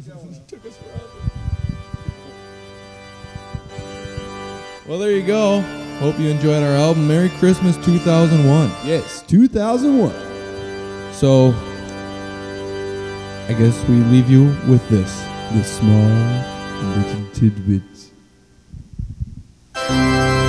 Took us forever. Well, there you go. Hope you enjoyed our album. Merry Christmas 2001. Yes, 2001. So, I guess we leave you with this. The small little tidbits.